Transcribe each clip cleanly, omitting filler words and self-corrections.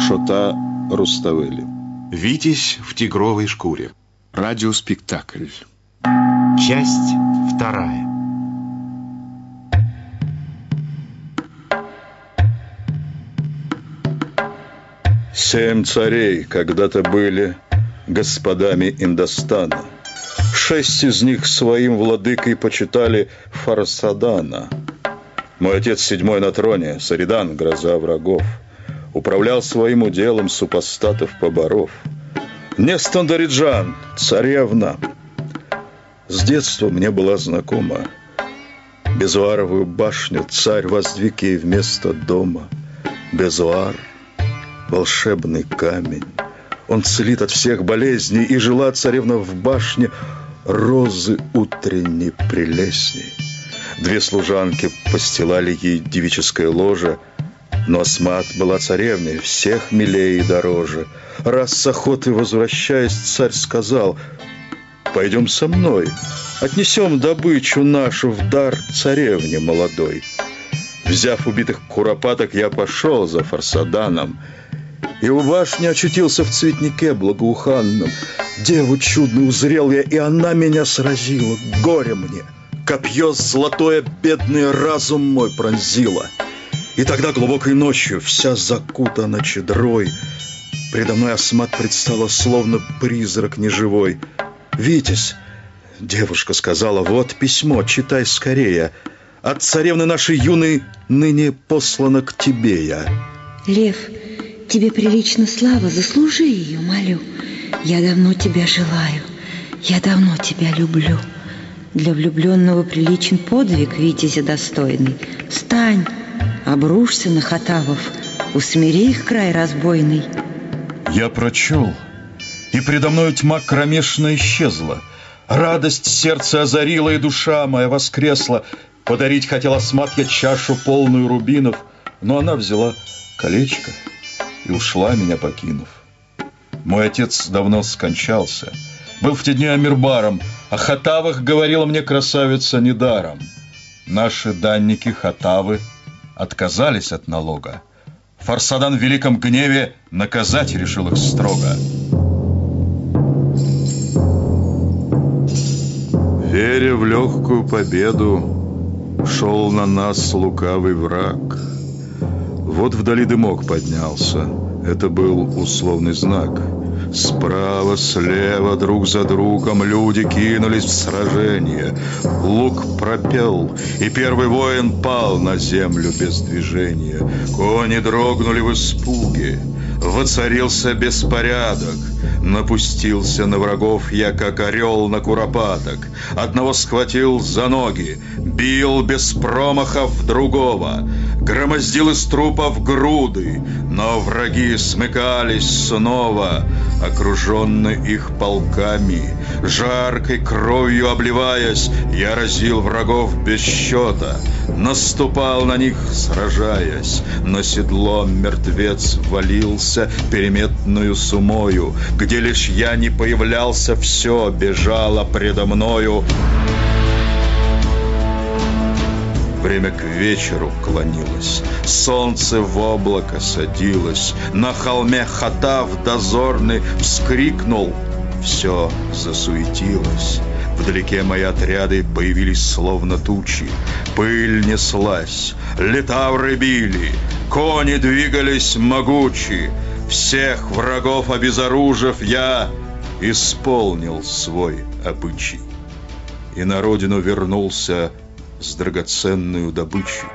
Шота Руставели. Витязь в тигровой шкуре. Радиоспектакль. Часть 2. Семь царей когда-то были господами Индостана. 6 из них своим владыкой почитали Фарсадана. Мой отец 7-й на троне, Саридан, гроза врагов, управлял своим уделом супостатов поборов. Нестандариджан, царевна, с детства мне была знакома. Безуаровую башню царь воздвиг ей вместо дома. Безуар — волшебный камень, он целит от всех болезней, и жила царевна в башне розы утренней прелестней. 2 служанки постилали ей девическое ложе, но Асмат была царевной, всех милее и дороже. Раз с охоты возвращаясь, царь сказал: «Пойдем со мной, отнесем добычу нашу в дар царевне молодой». Взяв убитых куропаток, я пошел за Фарсаданом, и у башни очутился в цветнике благоуханном. Деву чудную узрел я, и она меня сразила. Горе мне! Копье золотое бедный разум мой пронзило. И тогда глубокой ночью, вся закутана чедрой, предо мной Асмат предстала, словно призрак неживой. «Витязь», — девушка сказала, — «вот письмо, читай скорее. От царевны нашей юной ныне послано к тебе я». Лев, тебе прилично слава, заслужи ее, молю. Я давно тебя желаю, я давно тебя люблю. Для влюбленного приличен подвиг, витязя достойный. Встань, обрушься на хатавов, усмири их край разбойный. Я прочел, и предо мною тьма кромешная исчезла. Радость сердце озарила, и душа моя воскресла. Подарить хотел Асмат я чашу, полную рубинов, но она взяла колечко и ушла, меня покинув. Мой отец давно скончался, был в те дни амирбаром, о хатавах говорила мне красавица недаром. Наши данники хатавы отказались от налога. Фарсадан в великом гневе наказать решил их строго. Веря в легкую победу, шел на нас лукавый враг. Вот вдали дымок поднялся, это был условный знак. Справа, слева, друг за другом люди кинулись в сражение. Лук пропел, и первый воин пал на землю без движения. Кони дрогнули в испуге, воцарился беспорядок. Напустился на врагов я, как орел на куропаток. Одного схватил за ноги, бил без промахов другого, громоздил из трупов груды, но враги смыкались снова, окруженный их полками. Жаркой кровью обливаясь, я разил врагов без счета, наступал на них, сражаясь. На седло мертвец валился переметную сумою, где лишь я не появлялся, все бежало предо мною. Время к вечеру клонилось, солнце в облако садилось. На холме хатав дозорный вскрикнул, все засуетилось. Вдалеке мои отряды появились словно тучи. Пыль неслась, литавры били, кони двигались могучи. Всех врагов обезоружив, я исполнил свой обычай и на родину вернулся с драгоценную добычей.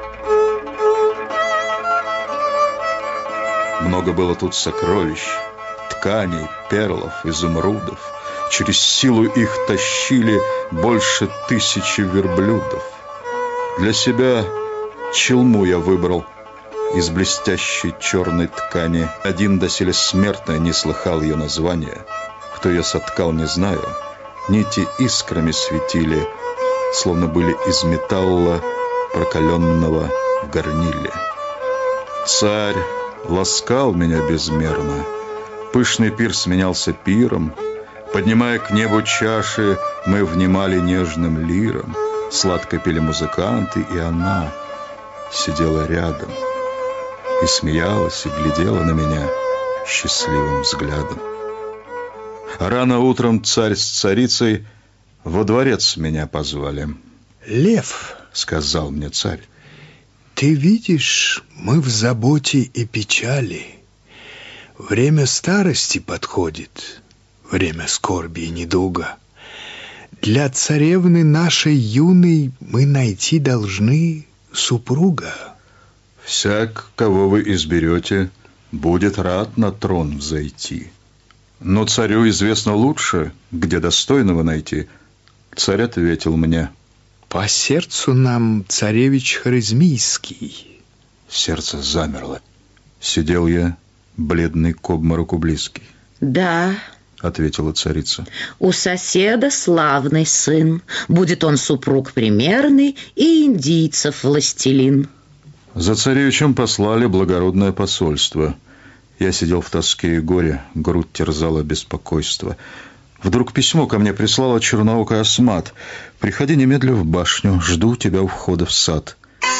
Много было тут сокровищ, тканей, перлов, изумрудов. Через силу их тащили больше 1000 верблюдов. Для себя челму я выбрал из блестящей черной ткани. Один доселе смертный не слыхал ее названия. Кто ее соткал, не знаю. Нити искрами светили, словно были из металла, прокаленного в горниле. Царь ласкал меня безмерно. Пышный пир сменялся пиром. Поднимая к небу чаши, мы внимали нежным лиром. Сладко пели музыканты, и она сидела рядом. и смеялась, и глядела на меня счастливым взглядом. А рано утром царь с царицей во дворец меня позвали. «Лев, — сказал мне царь, — ты видишь, мы в заботе и печали. Время старости подходит, время скорби и недуга. Для царевны нашей юной мы найти должны супруга». «Всяк, кого вы изберете, будет рад на трон взойти. Но царю известно лучше, где достойного найти». Царь ответил мне: «По сердцу нам царевич Хорезмийский». Сердце замерло. Сидел я, бледный к обмороку близкий. «Да, — ответила царица, — у соседа славный сын. Будет он супруг примерный и индийцев властелин». За царевичем послали благородное посольство. Я сидел в тоске и горе, грудь терзала беспокойство. Вдруг письмо ко мне прислала черноокая Асмат: «Приходи немедля в башню, жду тебя у входа в сад».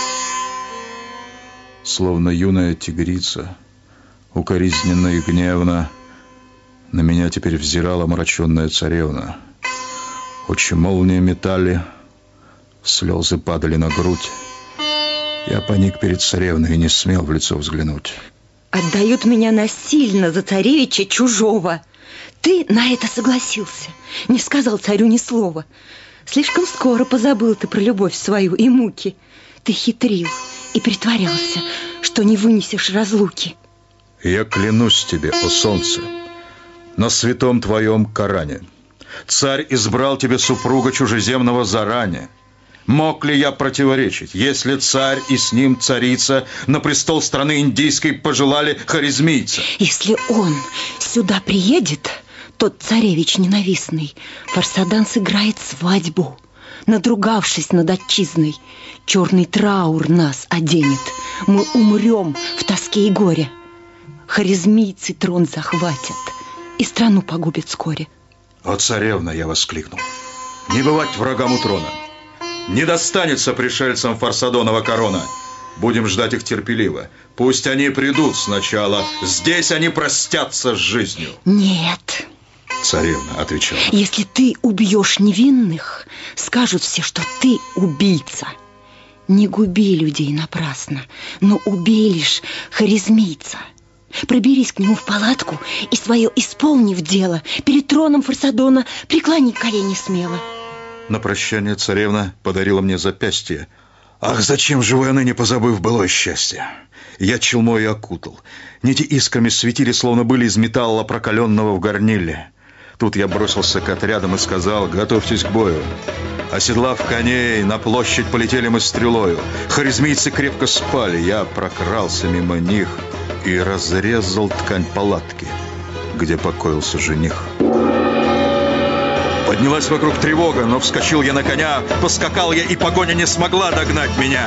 Словно юная тигрица, укоризненно и гневно, на меня теперь взирала омраченная царевна. Очи молнии метали, слезы падали на грудь. Я поник перед царевной и не смел в лицо взглянуть. «Отдают меня насильно за царевича чужого. Ты на это согласился, не сказал царю ни слова. Слишком скоро позабыл ты про любовь свою и муки. Ты хитрил и притворялся, что не вынесешь разлуки». «Я клянусь тебе, о солнце, на святом твоем Коране, царь избрал тебе супруга чужеземного заранее. Мог ли я противоречить, если царь и с ним царица на престол страны индийской пожелали хорезмийца?» «Если он сюда приедет, тот царевич ненавистный, Фарсадан сыграет свадьбу, надругавшись над отчизной. Черный траур нас оденет, мы умрем в тоске и горе. Хорезмийцы трон захватят и страну погубят вскоре». «О, царевна!» — я воскликнул. «Не бывать врагам у трона! Не достанется пришельцам Фарсадонова корона! Будем ждать их терпеливо. Пусть они придут сначала, здесь они простятся с жизнью». «Нет, царевна отвечала, если ты убьешь невинных, скажут все, что ты убийца. Не губи людей напрасно, но убей лишь хорезмийца. Проберись к нему в палатку и свое исполнив дело, перед троном Фарсадона преклони колени смело». На прощание царевна подарила мне запястье. Ах, зачем же вы, ныне позабыв былое счастье? Я челмой окутал. Нити искрами светили, словно были из металла, прокаленного в горниле. Тут я бросился к отрядам и сказал: «Готовьтесь к бою». Оседлав коней, на площадь полетели мы стрелою. Хорезмийцы крепко спали. Я прокрался мимо них и разрезал ткань палатки, где покоился жених. Поднялась вокруг тревога, но вскочил я на коня, поскакал я, и погоня не смогла догнать меня.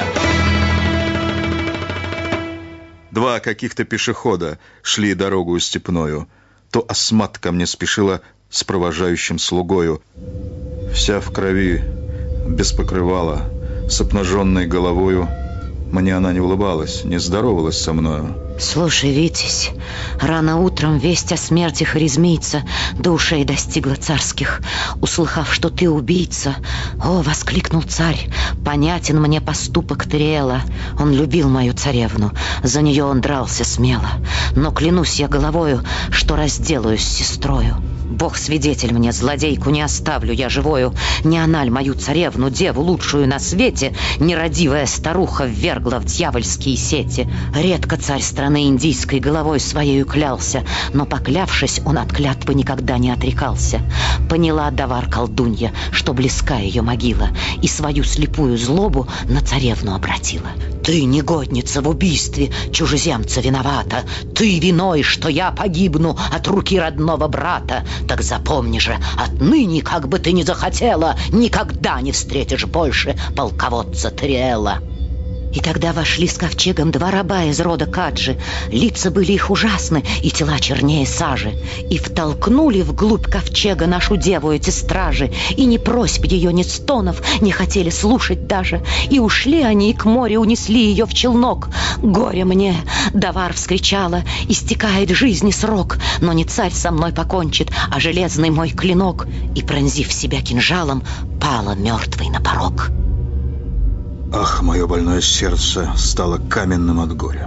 Два каких-то пешехода шли дорогу степною. То Асмат ко мне спешила с провожающим слугою. Вся в крови, без покрывала, с обнаженной головою. Мне она не улыбалась, не здоровалась со мною. «Слушай, Витязь, рано утром весть о смерти хорезмийца до ушей достигла царских. Услыхав, что ты убийца, о, — воскликнул царь, — понятен мне поступок Триэла. Он любил мою царевну, за нее он дрался смело. Но клянусь я головою, что разделаюсь с сестрою. Бог свидетель мне, злодейку не оставлю я живою. Не она ль мою царевну, деву лучшую на свете, нерадивая старуха ввергла в дьявольские сети? Редко царь страны индийской головой своею клялся, но, поклявшись, он от клятвы никогда не отрекался. Поняла Давар колдунья, что близка ее могила, и свою слепую злобу на царевну обратила. Ты, негодница, в убийстве чужеземца виновата. Ты виной, что я погибну от руки родного брата. Так запомни же, отныне, как бы ты ни захотела, никогда не встретишь больше полководца Триэла. И тогда вошли с ковчегом два раба из рода Каджи. Лица были их ужасны, и тела чернее сажи. И втолкнули вглубь ковчега нашу деву эти стражи. И ни просьб ее, ни стонов не хотели слушать даже. И ушли они, и к морю унесли ее в челнок. Горе мне, Давар вскричала, истекает жизни срок. Но не царь со мной покончит, а железный мой клинок. И, пронзив себя кинжалом, пала мертвой на порог. Ах, мое больное сердце стало каменным от горя.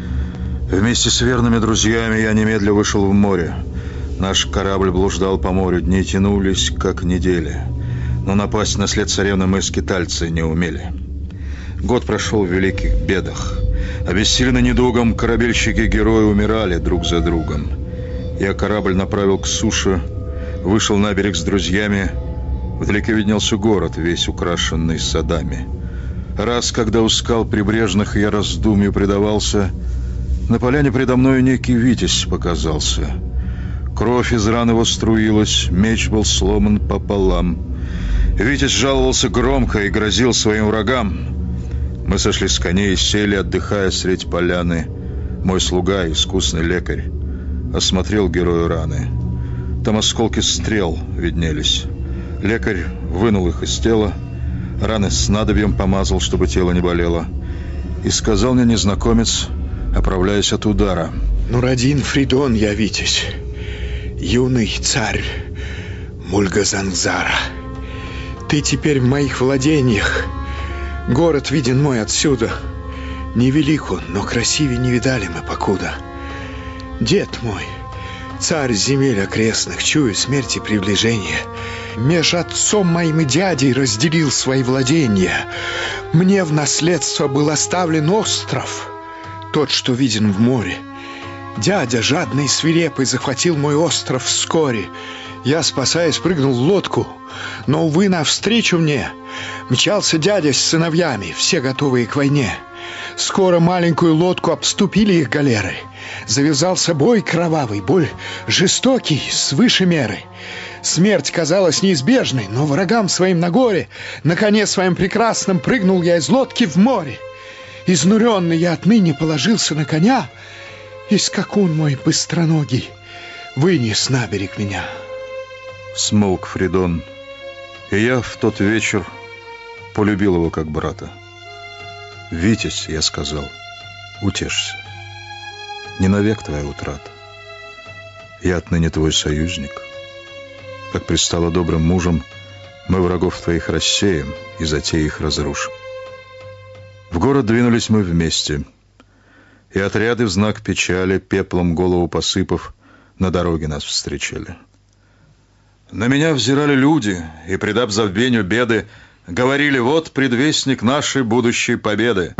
Вместе с верными друзьями я немедля вышел в море. Наш корабль блуждал по морю, дни тянулись, как недели. Но напасть на след царевны мы, скитальцы, не умели. Год прошел в великих бедах. Обессиленный недугом, корабельщики-герои умирали друг за другом. Я корабль направил к суше, вышел на берег с друзьями. Вдалеке виднелся город, весь украшенный садами. Раз, когда у скал прибрежных я раздумью предавался, на поляне предо мною некий Витязь показался. Кровь из ран его струилась, меч был сломан пополам. Витязь жаловался громко и грозил своим врагам. Мы сошли с коней и сели, отдыхая средь поляны. Мой слуга, искусный лекарь, осмотрел герою раны. Там осколки стрел виднелись. Лекарь вынул их из тела, раны снадобьем помазал, чтобы тело не болело. И сказал мне незнакомец, оправляясь от удара: Нурадин Фридон я, Витязь, юный царь Мульгазанзара. Ты теперь в моих владениях. Город виден мой отсюда. Невелик он, но красивее не видали мы покуда. Дед мой, царь земель окрестных, чуя смерти приближения, меж отцом моим и дядей разделил свои владения. Мне в наследство был оставлен остров, тот, что виден в море. Дядя, жадный и свирепый, захватил мой остров вскоре. Я, спасаясь, прыгнул в лодку, но, увы, навстречу мне мчался дядя с сыновьями, все готовые к войне. Скоро маленькую лодку обступили их галеры. Завязался бой кровавый, бой жестокий, свыше меры. Смерть казалась неизбежной, но врагам своим на горе на коне своим прекрасном прыгнул я из лодки в море. Изнуренный я отныне положился на коня, и скакун мой быстроногий вынес на берег меня. Смолк Фридон, и я в тот вечер полюбил его как брата. «Витязь, — я сказал, — утешься. Не навек твоя утрата. Я отныне твой союзник. Как пристало добрым мужем, мы врагов твоих рассеем и затеи их разрушим». В город двинулись мы вместе, и отряды в знак печали, пеплом голову посыпав, на дороге нас встречали. На меня взирали люди, и, предав забвению беды, говорили: вот предвестник нашей будущей победы.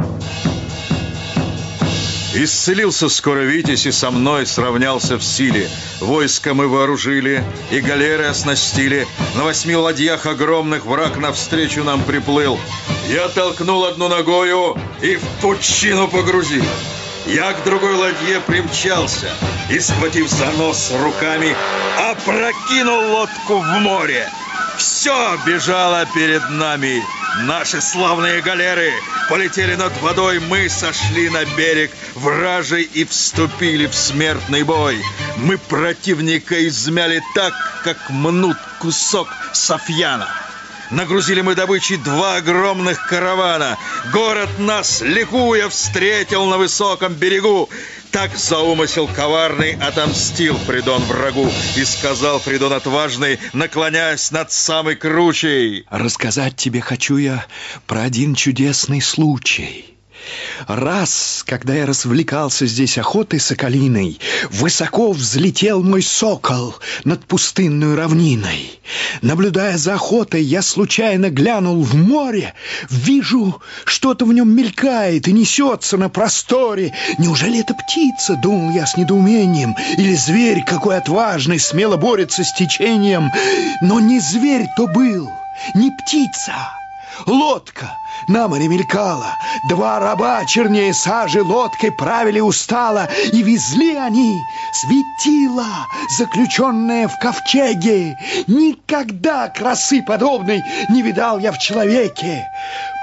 Исцелился скоро Витязь, и со мной сравнялся в силе. Войско мы вооружили, и галеры оснастили. На 8 ладьях огромных враг навстречу нам приплыл. Я толкнул одну ногою и в пучину погрузил. Я к другой ладье примчался и, схватив за нос руками, опрокинул лодку в море. Все бежало перед нами. Наши славные галеры полетели над водой. Мы сошли на берег вражий и вступили в смертный бой. Мы противника измяли так, как мнут кусок софьяна. Нагрузили мы добычей 2 огромных каравана. Город нас, ликуя, встретил на высоком берегу. Так за умысел коварный отомстил Фридон врагу. И сказал Фридон отважный, наклоняясь над самой кручей: рассказать тебе хочу я про один чудесный случай. Раз, когда я развлекался здесь охотой соколиной, высоко взлетел мой сокол над пустынной равниной. Наблюдая за охотой, я случайно глянул в море. Вижу, что-то в нем мелькает и несется на просторе. Неужели это птица, думал я с недоумением, или зверь какой отважный, смело борется с течением? Но не зверь то был, не птица. Лодка на море мелькала, 2 раба чернее сажи лодкой правили устало, и везли они светило, заключенное в ковчеге. Никогда красы подобной не видал я в человеке.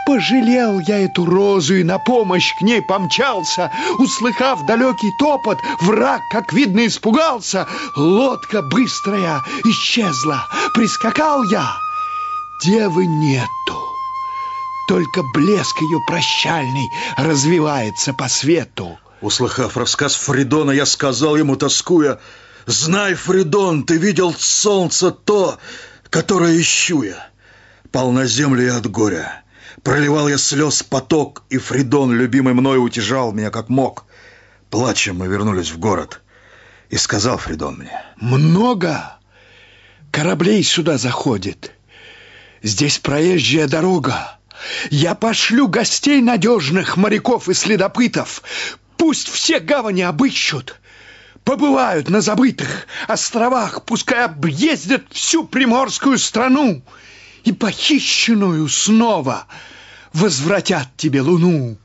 Пожалел я эту розу и на помощь к ней помчался. Услыхав далекий топот, враг, как видно, испугался. Лодка быстрая исчезла. Прискакал я, девы нету. Только блеск ее прощальный развивается по свету. Услыхав рассказ Фридона, я сказал ему, тоскуя: «Знай, Фридон, ты видел солнце то, которое ищу я». Пал на землю я от горя. Проливал я слез поток, и Фридон, любимый мною, утешал меня как мог. Плачем мы вернулись в город. И сказал Фридон мне: много кораблей сюда заходит. Здесь проезжая дорога. Я пошлю гостей надежных, моряков и следопытов. Пусть все гавани обыщут. Побывают на забытых островах. Пускай объездят всю приморскую страну. И похищенную снова возвратят тебе луну.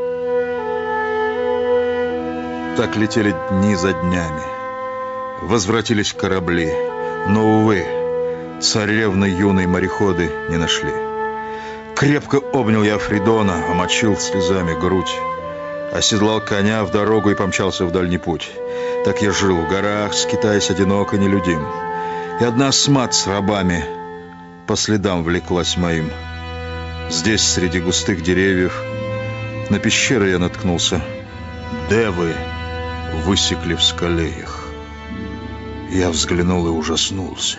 Так летели дни за днями. Возвратились корабли. Но, увы, царевны юной мореходы не нашли. Крепко обнял я Фридона, омочил слезами грудь. Оседлал коня в дорогу и помчался в дальний путь. Так я жил в горах, скитаясь одиноко, нелюдим. И одна смат с рабами по следам влеклась моим. Здесь, среди густых деревьев, на пещеры я наткнулся. Девы высекли в скале их. Я взглянул и ужаснулся.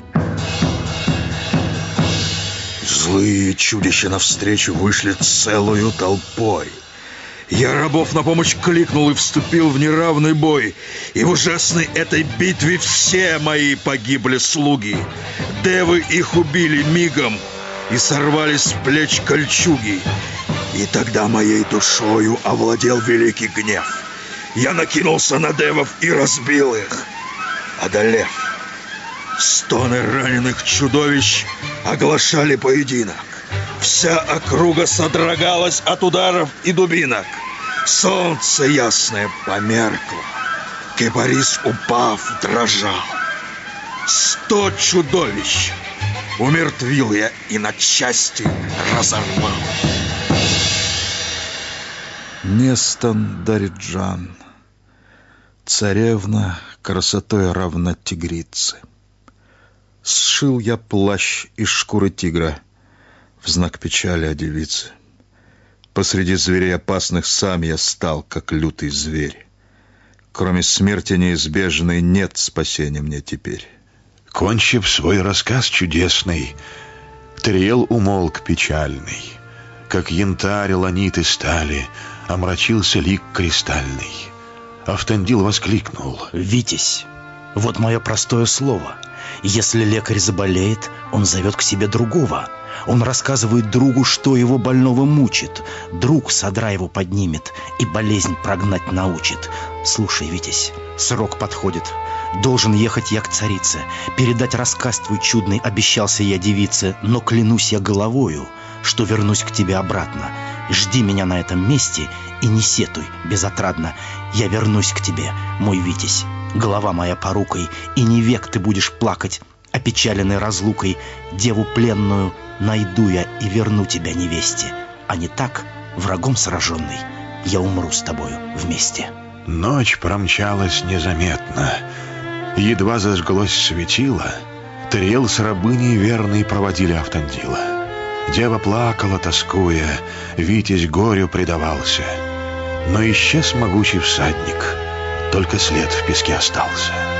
Злые чудища навстречу вышли целую толпой. Я рабов на помощь кликнул и вступил в неравный бой. И в ужасной этой битве все мои погибли слуги. Девы их убили мигом и сорвали с плеч кольчуги. И тогда моей душою овладел великий гнев. Я накинулся на девов и разбил их. Одолев, стоны раненых чудовищ оглашали поединок. Вся округа содрогалась от ударов и дубинок. Солнце ясное померкло. Кипарис, упав, дрожал. 100 чудовищ умертвил я и на части разорвал. Нестон Дариджан, царевна, красотой равна тигрице. Сшил я плащ из шкуры тигра в знак печали о девице. Посреди зверей опасных сам я стал, как лютый зверь. Кроме смерти неизбежной нет спасения мне теперь. Кончив свой рассказ чудесный, Триэл умолк печальный. Как янтарь ланиты стали, омрачился лик кристальный. Автандил воскликнул: «Витязь, вот мое простое слово. Если лекарь заболеет, он зовет к себе другого. Он рассказывает другу, что его больного мучит. Друг содра его поднимет и болезнь прогнать научит. Слушай, Витязь, срок подходит. Должен ехать я к царице. Передать рассказ твой чудный обещался я девице. Но клянусь я головою, что вернусь к тебе обратно. Жди меня на этом месте и не сетуй безотрадно. Я вернусь к тебе, мой Витязь. Голова моя порукой, и не век ты будешь плакать, опечаленной разлукой. Деву пленную найду я и верну тебя невесте. А не так, врагом сраженный, я умру с тобою вместе». Ночь промчалась незаметно. Едва зажглось светило, Триэл с рабыней верной проводили Автандила. Дева плакала, тоскуя, Витязь горю предавался. Но исчез могучий всадник, только след в песке остался.